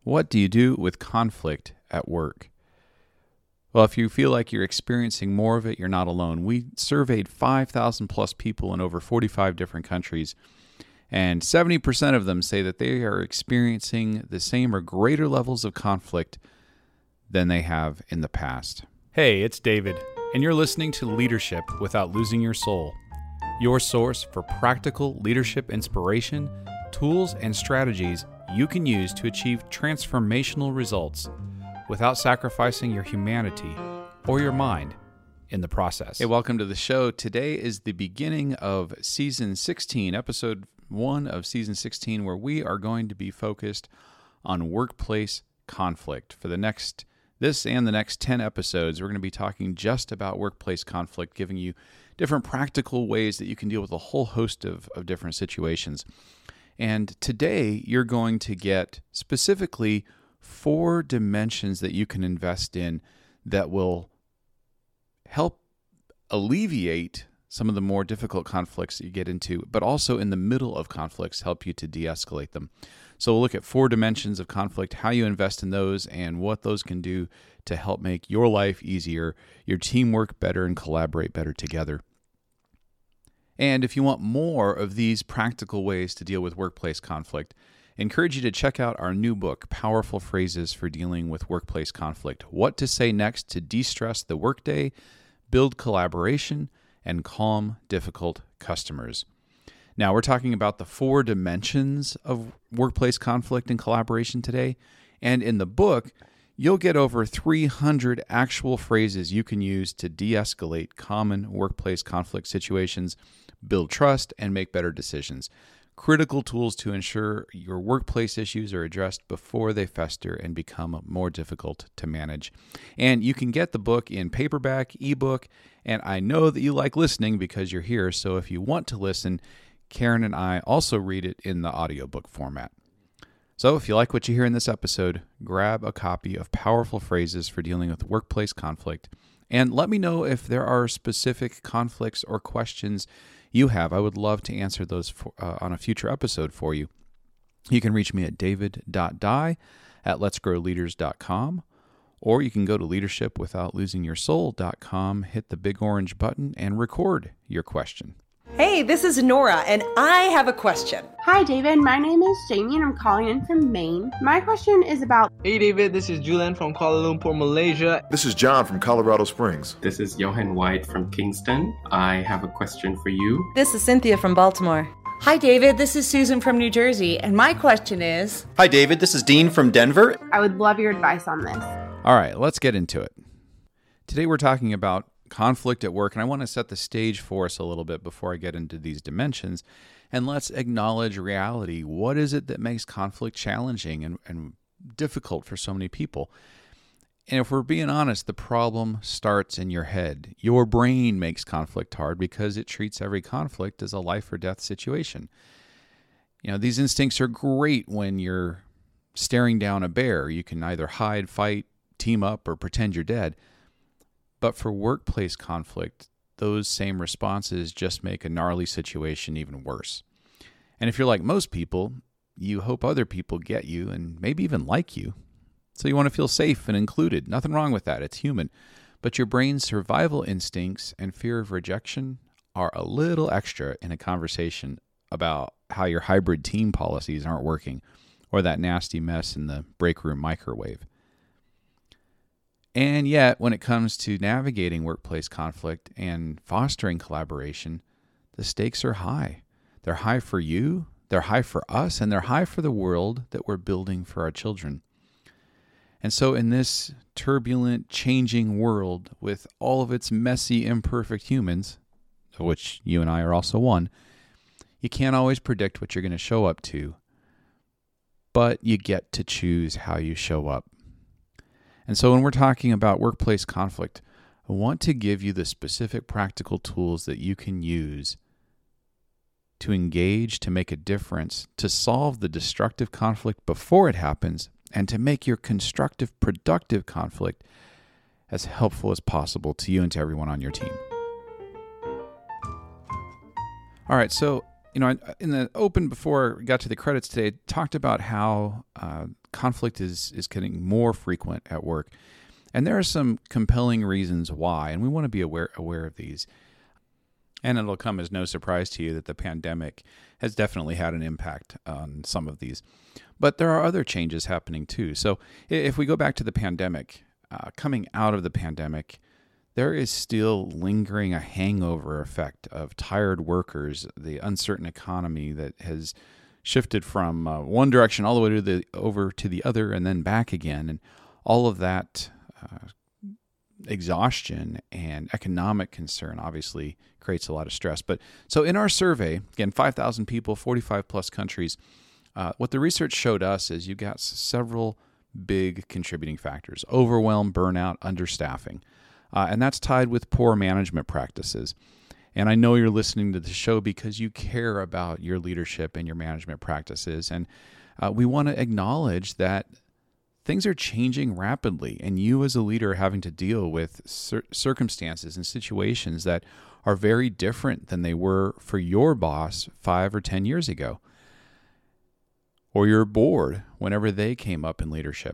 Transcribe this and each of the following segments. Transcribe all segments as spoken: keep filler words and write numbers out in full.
What do you do with conflict at work? Well, if you feel like you're experiencing more of it, you're not alone. We surveyed five thousand plus people in over forty-five different countries, and seventy percent of them say that they are experiencing the same or greater levels of conflict than they have in the past. Hey, it's David, and you're listening to Leadership Without Losing Your Soul, your source for practical leadership inspiration, tools, and strategies you can use to achieve transformational results without sacrificing your humanity or your mind in the process. Hey, welcome to the show. Today is the beginning of Season sixteen, Episode one of Season sixteen, where we are going to be focused on workplace conflict. For the next, this and the next ten episodes, we're going to be talking just about workplace conflict, giving you different practical ways that you can deal with a whole host of, of different situations. And today, you're going to get specifically four dimensions that you can invest in that will help alleviate some of the more difficult conflicts that you get into, but also in the middle of conflicts, help you to de-escalate them. So we'll look at four dimensions of conflict, how you invest in those, and what those can do to help make your life easier, your team work better, and collaborate better together. And if you want more of these practical ways to deal with workplace conflict, I encourage you to check out our new book, Powerful Phrases for Dealing with Workplace Conflict: What to Say Next to De-Stress the Workday, Build Collaboration, and Calm Difficult Customers. Now, we're talking about the four dimensions of workplace conflict and collaboration today, and in the book, you'll get over three hundred actual phrases you can use to de-escalate common workplace conflict situations, build trust, and make better decisions. Critical tools to ensure your workplace issues are addressed before they fester and become more difficult to manage. And you can get the book in paperback, ebook, and I know that you like listening because you're here, so if you want to listen, Karen and I also read it in the audiobook format. So if you like what you hear in this episode, grab a copy of Powerful Phrases for Dealing with Workplace Conflict, and let me know if there are specific conflicts or questions you have. I would love to answer those for, uh, on a future episode for you. You can reach me at david dot dye at lets grow leaders dot com, or you can go to leadership without losing your soul dot com, hit the big orange button, and record your question. Hey, this is Nora, and I have a question. Hi, David. My name is Jamie, and I'm calling in from Maine. My question is about... Hey, David. This is Julian from Kuala Lumpur, Malaysia. This is John from Colorado Springs. This is Johan White from Kingston. I have a question for you. This is Cynthia from Baltimore. Hi, David. This is Susan from New Jersey, and my question is... Hi, David. This is Dean from Denver. I would love your advice on this. All right, let's get into it. Today we're talking about conflict at work, and I want to set the stage for us a little bit before I get into these dimensions, and let's acknowledge reality. What is it that makes conflict challenging and, and difficult for so many people? And if we're being honest, the problem starts in your head. Your brain makes conflict hard because it treats every conflict as a life or death situation. You know, these instincts are great when you're staring down a bear. You can either hide, fight, team up, or pretend you're dead. But for workplace conflict, those same responses just make a gnarly situation even worse. And if you're like most people, you hope other people get you and maybe even like you. So you want to feel safe and included. Nothing wrong with that. It's human. But your brain's survival instincts and fear of rejection are a little extra in a conversation about how your hybrid team policies aren't working or that nasty mess in the break room microwave. And yet, when it comes to navigating workplace conflict and fostering collaboration, the stakes are high. They're high for you, they're high for us, and they're high for the world that we're building for our children. And so in this turbulent, changing world with all of its messy, imperfect humans, of which you and I are also one, you can't always predict what you're going to show up to, but you get to choose how you show up. And so when we're talking about workplace conflict, I want to give you the specific practical tools that you can use to engage, to make a difference, to solve the destructive conflict before it happens, and to make your constructive, productive conflict as helpful as possible to you and to everyone on your team. All right, so you know, in the open before we got to the credits today, I talked about how uh, conflict is is getting more frequent at work. And there are some compelling reasons why, and we want to be aware aware of these. And it'll come as no surprise to you that the pandemic has definitely had an impact on some of these. But there are other changes happening too. So if we go back to the pandemic, uh, coming out of the pandemic, there is still lingering a hangover effect of tired workers, the uncertain economy that has shifted from uh, one direction all the way to the over to the other and then back again. And all of that uh, exhaustion and economic concern obviously creates a lot of stress. But so in our survey, again, five thousand people, forty-five plus countries, uh, what the research showed us is you got several big contributing factors: overwhelm, burnout, understaffing. Uh, and that's tied with poor management practices. And I know you're listening to the show because you care about your leadership and your management practices. And uh, we want to acknowledge that things are changing rapidly, and you as a leader are having to deal with cir- circumstances and situations that are very different than they were for your boss five or ten years ago, or your board whenever they came up in leadership.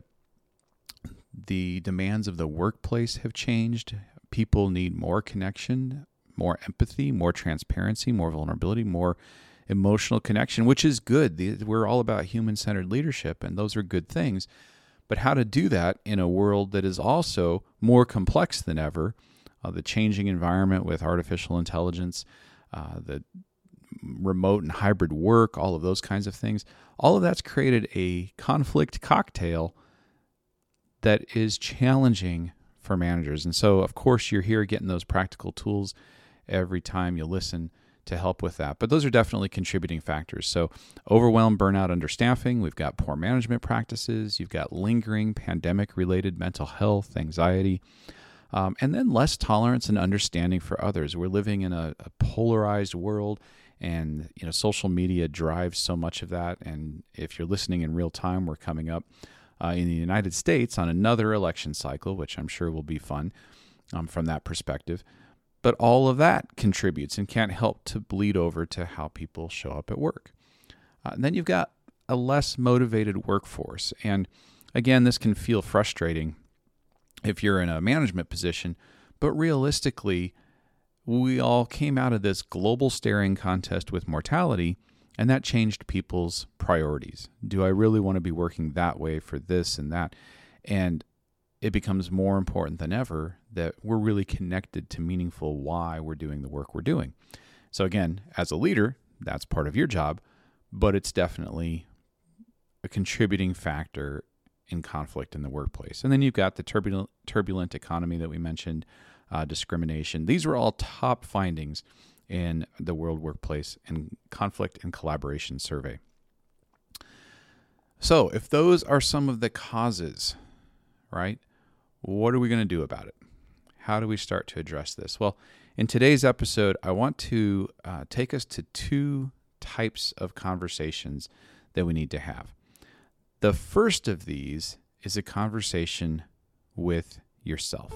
The demands of the workplace have changed. People need more connection, more empathy, more transparency, more vulnerability, more emotional connection, which is good. We're all about human-centered leadership, and those are good things. But how to do that in a world that is also more complex than ever, uh, the changing environment with artificial intelligence, uh, the remote and hybrid work, all of those kinds of things, all of that's created a conflict cocktail that is challenging for managers. And so, of course, you're here getting those practical tools every time you listen to help with that. But those are definitely contributing factors. So overwhelm, burnout, understaffing. We've got poor management practices. You've got lingering pandemic-related mental health, anxiety, um, and then less tolerance and understanding for others. We're living in a, a polarized world, and you know, social media drives so much of that. And if you're listening in real time, we're coming up uh, in the United States on another election cycle, which I'm sure will be fun um, from that perspective. But all of that contributes and can't help to bleed over to how people show up at work. Uh, and then you've got a less motivated workforce. And again, this can feel frustrating if you're in a management position, but realistically, we all came out of this global staring contest with mortality, and that changed people's priorities. Do I really want to be working that way for this and that? And it becomes more important than ever that we're really connected to meaningful why we're doing the work we're doing. So again, as a leader, that's part of your job, but it's definitely a contributing factor in conflict in the workplace. And then you've got the turbulent, turbulent economy that we mentioned, uh, discrimination. These were all top findings in the World Workplace and Conflict and Collaboration Survey. So if those are some of the causes, right, what are we going to do about it? How do we start to address this? Well, in today's episode, I want to uh, take us to two types of conversations that we need to have. The first of these is a conversation with yourself.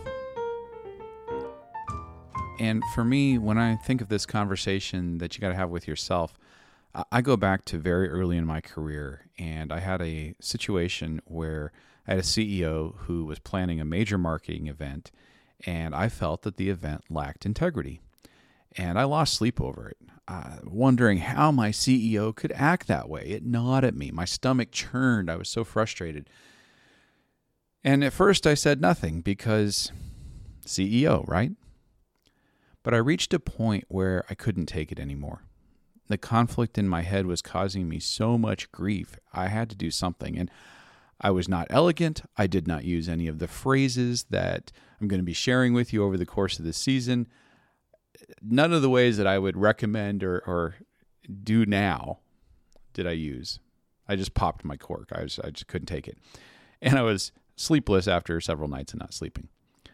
And for me, when I think of this conversation that you got to have with yourself, I go back to very early in my career, and I had a situation where I had a C E O who was planning a major marketing event, and I felt that the event lacked integrity. And I lost sleep over it, uh, wondering how my C E O could act that way. It gnawed at me. My stomach churned. I was so frustrated. And at first I said nothing because C E O, right? But I reached a point where I couldn't take it anymore. The conflict in my head was causing me so much grief. I had to do something. And I was not elegant. I did not use any of the phrases that I'm going to be sharing with you over the course of the season. None of the ways that I would recommend or, or do now did I use. I just popped my cork. I, was, I just couldn't take it. And I was sleepless after several nights of not sleeping.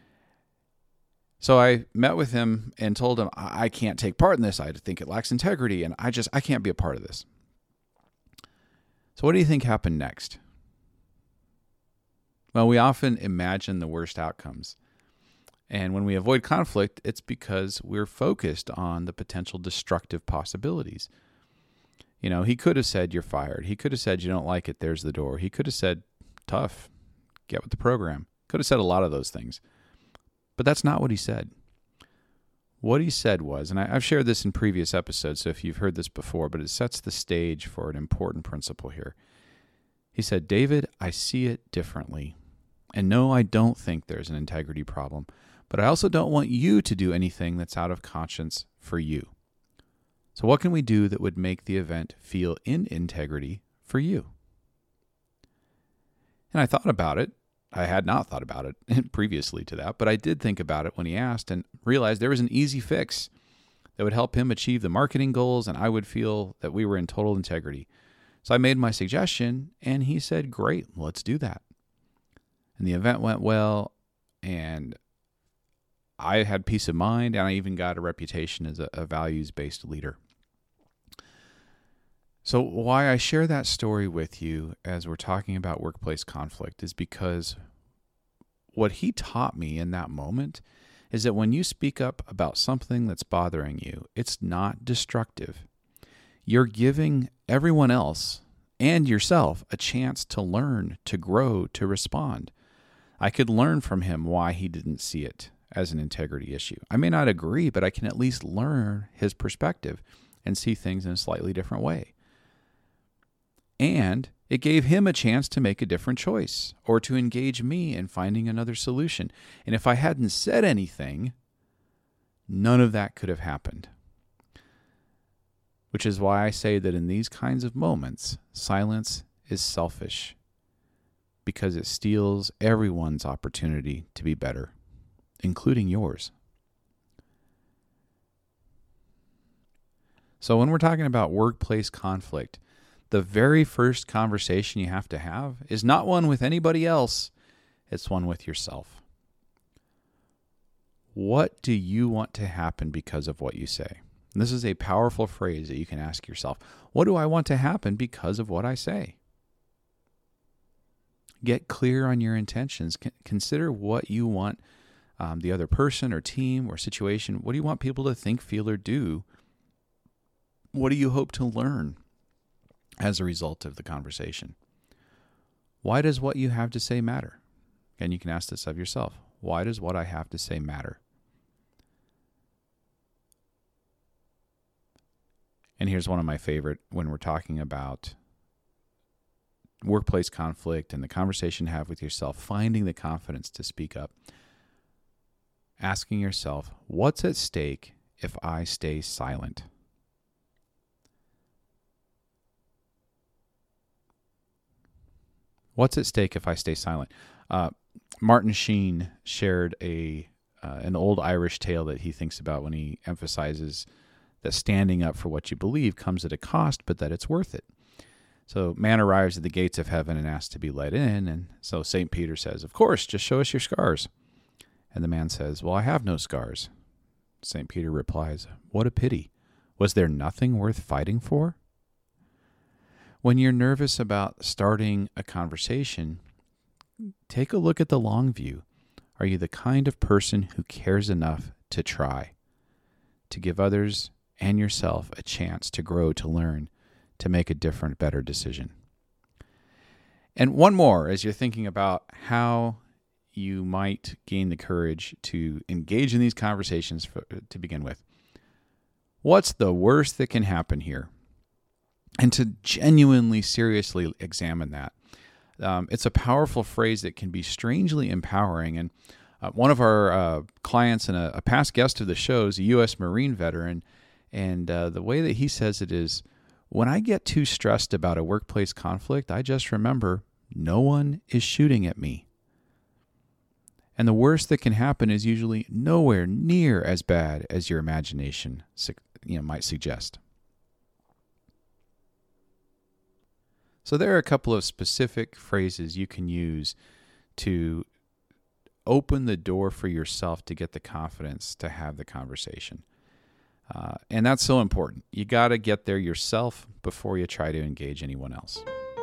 So I met with him and told him, I can't take part in this. I think it lacks integrity, and I just, I can't be a part of this. So what do you think happened next? Well, we often imagine the worst outcomes. And when we avoid conflict, it's because we're focused on the potential destructive possibilities. You know, he could have said, you're fired. He could have said, you don't like it, there's the door. He could have said, tough, get with the program. Could have said a lot of those things. But that's not what he said. What he said was, and I, I've shared this in previous episodes, so if you've heard this before, but it sets the stage for an important principle here. He said, David, I see it differently. And no, I don't think there's an integrity problem, but I also don't want you to do anything that's out of conscience for you. So what can we do that would make the event feel in integrity for you? And I thought about it. I had not thought about it previously to that, but I did think about it when he asked and realized there was an easy fix that would help him achieve the marketing goals, and I would feel that we were in total integrity. So I made my suggestion, and he said, great, let's do that. And the event went well, and I had peace of mind, and I even got a reputation as a, a values-based leader. So why I share that story with you as we're talking about workplace conflict is because what he taught me in that moment is that when you speak up about something that's bothering you, it's not destructive. You're giving everyone else and yourself a chance to learn, to grow, to respond. I could learn from him why he didn't see it as an integrity issue. I may not agree, but I can at least learn his perspective and see things in a slightly different way. And it gave him a chance to make a different choice or to engage me in finding another solution. And if I hadn't said anything, none of that could have happened. Which is why I say that in these kinds of moments, silence is selfish because it steals everyone's opportunity to be better, including yours. So when we're talking about workplace conflict, the very first conversation you have to have is not one with anybody else, it's one with yourself. What do you want to happen because of what you say? And this is a powerful phrase that you can ask yourself. What do I want to happen because of what I say? Get clear on your intentions. C- consider what you want um, the other person or team or situation. What do you want people to think, feel, or do? What do you hope to learn as a result of the conversation? Why does what you have to say matter? And you can ask this of yourself. Why does what I have to say matter? And here's one of my favorite when we're talking about workplace conflict and the conversation you have with yourself, finding the confidence to speak up. Asking yourself, what's at stake if I stay silent? What's at stake if I stay silent? Uh, Martin Sheen shared a uh, an old Irish tale that he thinks about when he emphasizes that standing up for what you believe comes at a cost, but that it's worth it. So man arrives at the gates of heaven and asks to be let in, and so Saint Peter says, of course, just show us your scars. And the man says, well, I have no scars. Saint Peter replies, what a pity. Was there nothing worth fighting for? When you're nervous about starting a conversation, take a look at the long view. Are you the kind of person who cares enough to try, to give others and yourself a chance to grow, to learn, to make a different, better decision? And one more, as you're thinking about how you might gain the courage to engage in these conversations for, to begin with. What's the worst that can happen here? And to genuinely, seriously examine that. Um, it's a powerful phrase that can be strangely empowering. And uh, one of our uh, clients and a, a past guest of the show is a U S Marine veteran. And uh, the way that he says it is, when I get too stressed about a workplace conflict, I just remember no one is shooting at me. And the worst that can happen is usually nowhere near as bad as your imagination you know, might suggest. So there are a couple of specific phrases you can use to open the door for yourself to get the confidence to have the conversation. Uh, and that's so important. You got to get there yourself before you try to engage anyone else.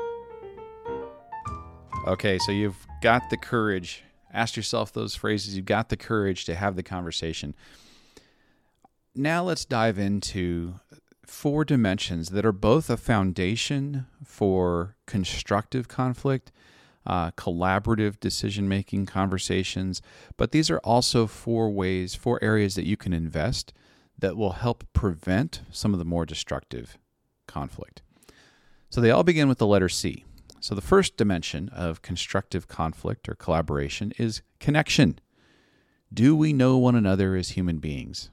Okay, so you've got the courage. Ask yourself those phrases. You've got the courage to have the conversation. Now let's dive into four dimensions that are both a foundation for constructive conflict, uh, collaborative decision-making conversations, but these are also four ways, four areas that you can invest that will help prevent some of the more destructive conflict. So they all begin with the letter C. So the first dimension of constructive conflict or collaboration is connection. Do we know one another as human beings?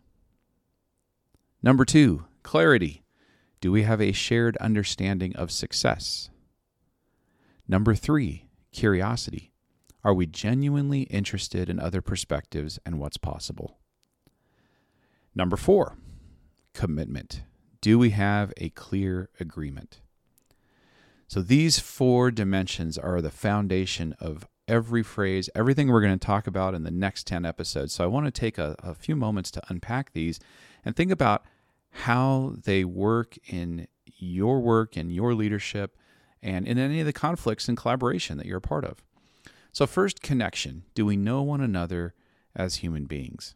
Number two, clarity. Do we have a shared understanding of success? Number three, curiosity. Are we genuinely interested in other perspectives and what's possible? Number four, commitment. Do we have a clear agreement? So these four dimensions are the foundation of every phrase, everything we're going to talk about in the next ten episodes. So I want to take a, a few moments to unpack these and think about how they work in your work and your leadership and in any of the conflicts and collaboration that you're a part of. So first, connection. Do we know one another as human beings?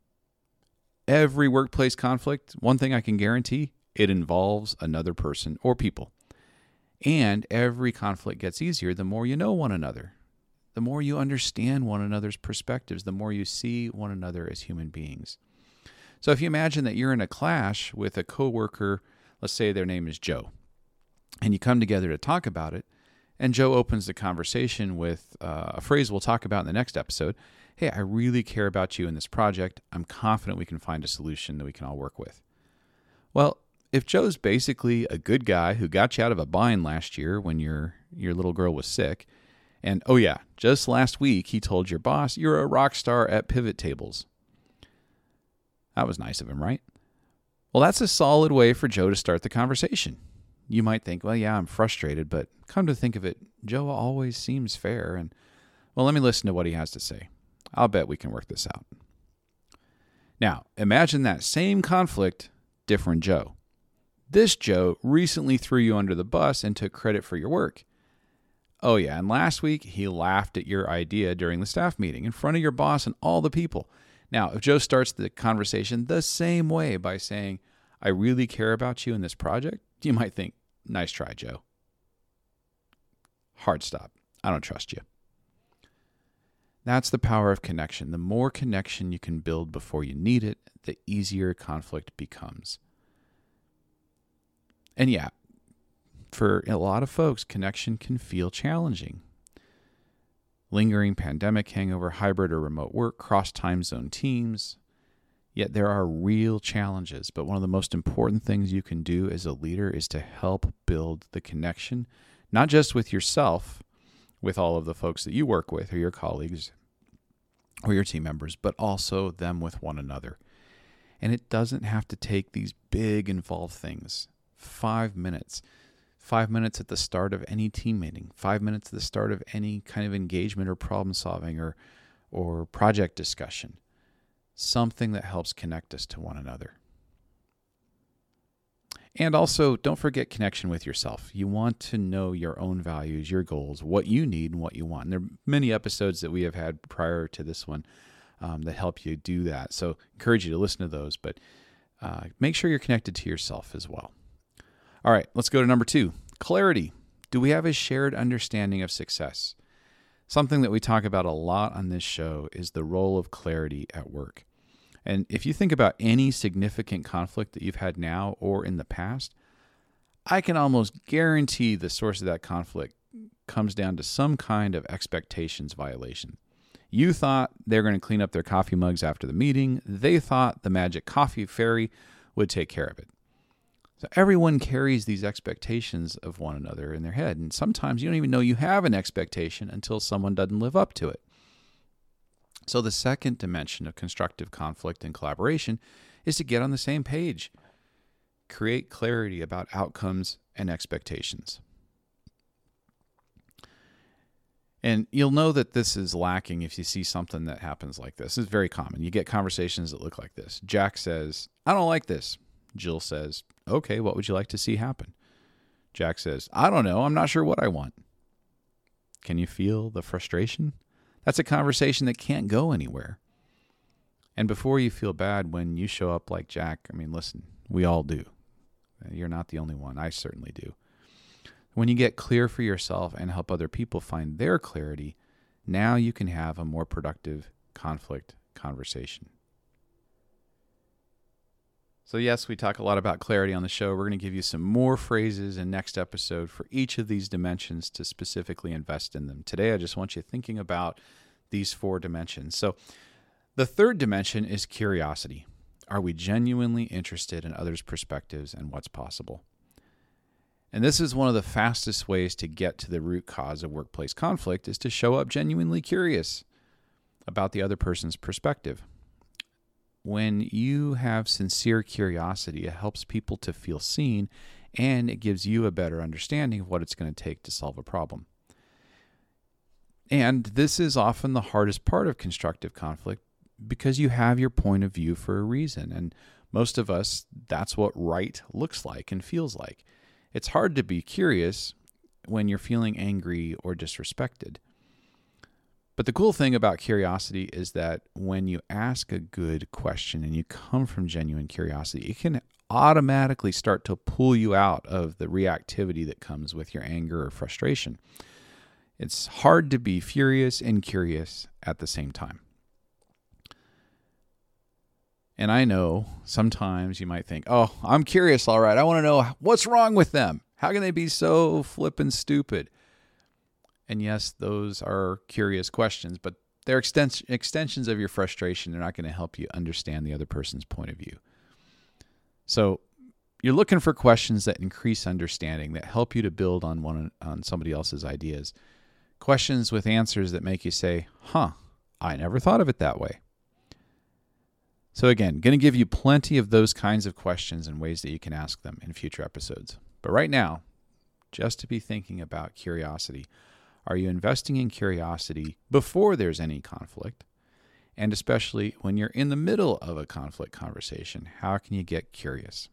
Every workplace conflict, one thing I can guarantee, it involves another person or people. And every conflict gets easier the more you know one another. The more you understand one another's perspectives, the more you see one another as human beings. So if you imagine that you're in a clash with a coworker, let's say their name is Joe, and you come together to talk about it, and Joe opens the conversation with uh, a phrase we'll talk about in the next episode. Hey, I really care about you in this project. I'm confident we can find a solution that we can all work with. Well, if Joe's basically a good guy who got you out of a bind last year when your your little girl was sick, and oh yeah, just last week he told your boss you're a rock star at pivot tables. That was nice of him, right? Well, that's a solid way for Joe to start the conversation. You might think, well, yeah, I'm frustrated, but come to think of it, Joe always seems fair. And well, let me listen to what he has to say. I'll bet we can work this out. Now, imagine that same conflict, different Joe. This Joe recently threw you under the bus and took credit for your work. Oh yeah, and last week he laughed at your idea during the staff meeting in front of your boss and all the people. Now, if Joe starts the conversation the same way by saying, I really care about you in this project, you might think, nice try, Joe. Hard stop. I don't trust you. That's the power of connection. The more connection you can build before you need it, the easier conflict becomes. And yeah, for a lot of folks, connection can feel challenging. Lingering pandemic hangover, hybrid or remote work, cross-time zone teams. Yet there are real challenges, but one of the most important things you can do as a leader is to help build the connection, not just with yourself, with all of the folks that you work with or your colleagues or your team members, but also them with one another. And it doesn't have to take these big involved things. Five minutes. Five minutes at the start of any team meeting, five minutes at the start of any kind of engagement or problem solving or, or project discussion. Something that helps connect us to one another. And also, don't forget connection with yourself. You want to know your own values, your goals, what you need and what you want. And there are many episodes that we have had prior to this one um, that help you do that. So I encourage you to listen to those, but uh, make sure you're connected to yourself as well. All right, let's go to number two, clarity. Do we have a shared understanding of success? Something that we talk about a lot on this show is the role of clarity at work. And if you think about any significant conflict that you've had now or in the past, I can almost guarantee the source of that conflict comes down to some kind of expectations violation. You thought they were going to clean up their coffee mugs after the meeting. They thought the magic coffee fairy would take care of it. So everyone carries these expectations of one another in their head. And sometimes you don't even know you have an expectation until someone doesn't live up to it. So the second dimension of constructive conflict and collaboration is to get on the same page. Create clarity about outcomes and expectations. And you'll know that this is lacking if you see something that happens like this. It's very common. You get conversations that look like this. Jack says, I don't like this. Jill says, okay, what would you like to see happen? Jack says, I don't know. I'm not sure what I want. Can you feel the frustration? That's a conversation that can't go anywhere. And before you feel bad when you show up like Jack, I mean, listen, we all do. You're not the only one. I certainly do. When you get clear for yourself and help other people find their clarity, now you can have a more productive conflict conversation. So yes, we talk a lot about clarity on the show. We're going to give you some more phrases in next episode for each of these dimensions to specifically invest in them. Today, I just want you thinking about these four dimensions. So the third dimension is curiosity. Are we genuinely interested in others' perspectives and what's possible? And this is one of the fastest ways to get to the root cause of workplace conflict, is to show up genuinely curious about the other person's perspective. When you have sincere curiosity, it helps people to feel seen, and it gives you a better understanding of what it's going to take to solve a problem. And this is often the hardest part of constructive conflict, because you have your point of view for a reason. And most of us, that's what right looks like and feels like. It's hard to be curious when you're feeling angry or disrespected. But the cool thing about curiosity is that when you ask a good question and you come from genuine curiosity, it can automatically start to pull you out of the reactivity that comes with your anger or frustration. It's hard to be furious and curious at the same time. And I know sometimes you might think, oh, I'm curious, all right. I want to know what's wrong with them. How can they be so flippin' stupid? And yes, those are curious questions, but they're extens- extensions of your frustration. They're not going to help you understand the other person's point of view. So you're looking for questions that increase understanding, that help you to build on one on somebody else's ideas. Questions with answers that make you say, huh, I never thought of it that way. So again, going to give you plenty of those kinds of questions and ways that you can ask them in future episodes. But right now, just to be thinking about curiosity. Are you investing in curiosity before there's any conflict? And especially when you're in the middle of a conflict conversation, how can you get curious?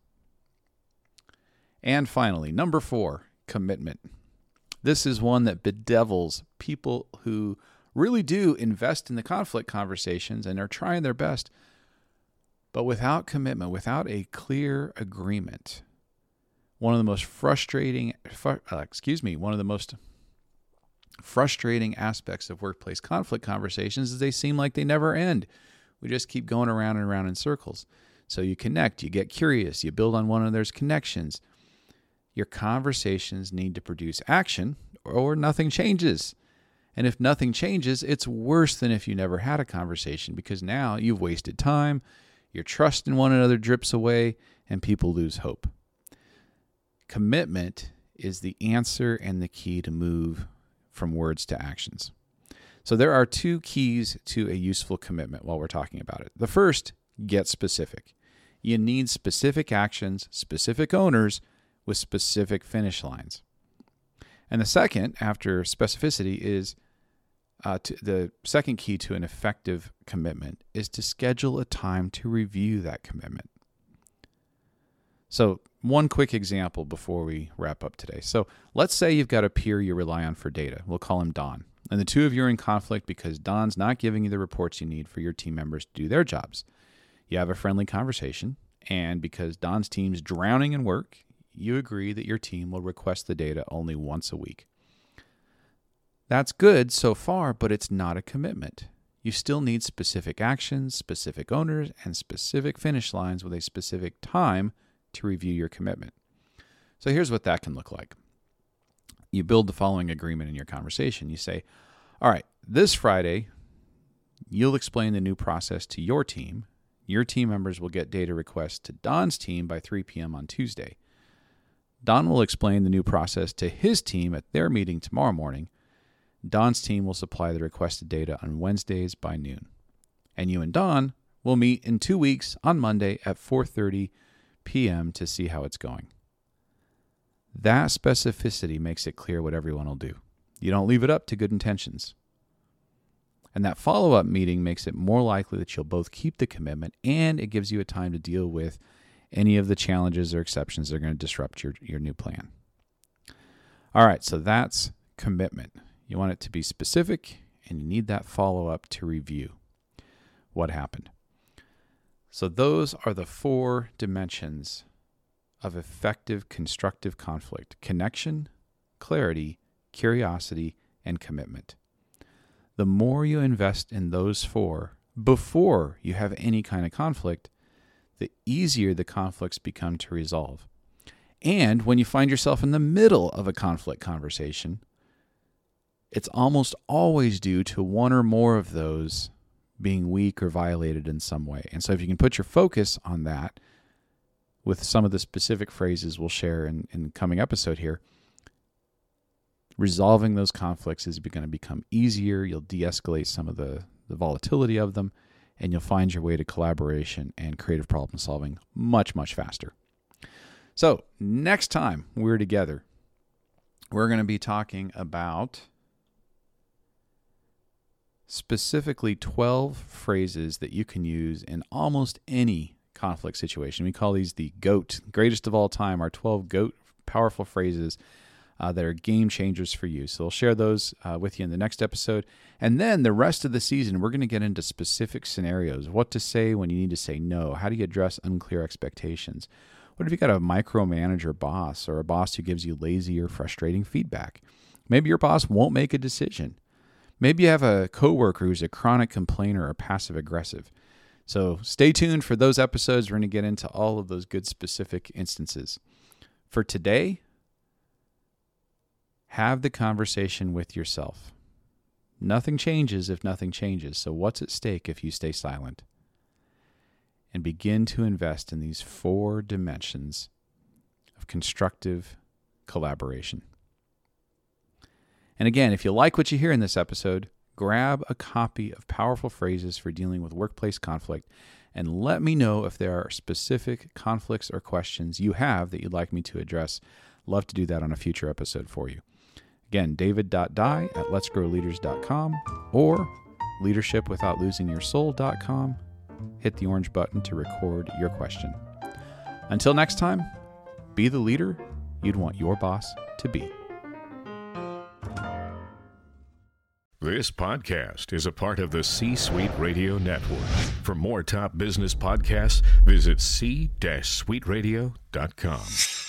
And finally, number four, commitment. This is one that bedevils people who really do invest in the conflict conversations and are trying their best. But without commitment, without a clear agreement, one of the most frustrating, uh, excuse me, one of the most frustrating aspects of workplace conflict conversations is they seem like they never end. We just keep going around and around in circles. So you connect, you get curious, you build on one another's connections. Your conversations need to produce action or nothing changes. And if nothing changes, it's worse than if you never had a conversation, because now you've wasted time, your trust in one another drips away, and people lose hope. Commitment is the answer and the key to move from words to actions. So there are two keys to a useful commitment while we're talking about it. The first, get specific. You need specific actions, specific owners with specific finish lines. And the second, after specificity, is uh, to, the second key to an effective commitment is to schedule a time to review that commitment. So one quick example before we wrap up today. So let's say you've got a peer you rely on for data. We'll call him Don. And the two of you are in conflict because Don's not giving you the reports you need for your team members to do their jobs. You have a friendly conversation, and because Don's team's drowning in work, you agree that your team will request the data only once a week. That's good so far, but it's not a commitment. You still need specific actions, specific owners, and specific finish lines with a specific time to review your commitment. So here's what that can look like. You build the following agreement in your conversation. You say, all right, this Friday, you'll explain the new process to your team. Your team members will get data requests to Don's team by three p.m. on Tuesday. Don will explain the new process to his team at their meeting tomorrow morning. Don's team will supply the requested data on Wednesdays by noon. And you and Don will meet in two weeks on Monday at four thirty p.m. to see how it's going. That specificity makes it clear what everyone will do. You don't leave it up to good intentions. And that follow-up meeting makes it more likely that you'll both keep the commitment, and it gives you a time to deal with any of the challenges or exceptions that are going to disrupt your, your new plan. All right, so that's commitment. You want it to be specific, and you need that follow-up to review what happened. So those are the four dimensions of effective constructive conflict: connection, clarity, curiosity, and commitment. The more you invest in those four before you have any kind of conflict, the easier the conflicts become to resolve. And when you find yourself in the middle of a conflict conversation, it's almost always due to one or more of those being weak or violated in some way. And so if you can put your focus on that with some of the specific phrases we'll share in, in the coming episode here, resolving those conflicts is going to become easier. You'll de-escalate some of the, the volatility of them, and you'll find your way to collaboration and creative problem solving much, much faster. So next time we're together, we're going to be talking about specifically twelve phrases that you can use in almost any conflict situation. We call these the GOAT, greatest of all time, our twelve GOAT powerful phrases uh, that are game changers for you. So I'll share those uh, with you in the next episode. And then the rest of the season, we're going to get into specific scenarios, what to say when you need to say no, how do you address unclear expectations. What if you got a micromanager boss or a boss who gives you lazy or frustrating feedback? Maybe your boss won't make a decision. Maybe you have a coworker who's a chronic complainer or passive aggressive. So stay tuned for those episodes. We're going to get into all of those good specific instances. For today, have the conversation with yourself. Nothing changes if nothing changes. So what's at stake if you stay silent? And begin to invest in these four dimensions of constructive collaboration. And again, if you like what you hear in this episode, grab a copy of Powerful Phrases for Dealing with Workplace Conflict and let me know if there are specific conflicts or questions you have that you'd like me to address. Love to do that on a future episode for you. Again, david dot dye at lets grow leaders dot com or leadership without losing your soul dot com. Hit the orange button to record your question. Until next time, be the leader you'd want your boss to be. This podcast is a part of the C-Suite Radio Network. For more top business podcasts, visit c suite radio dot com.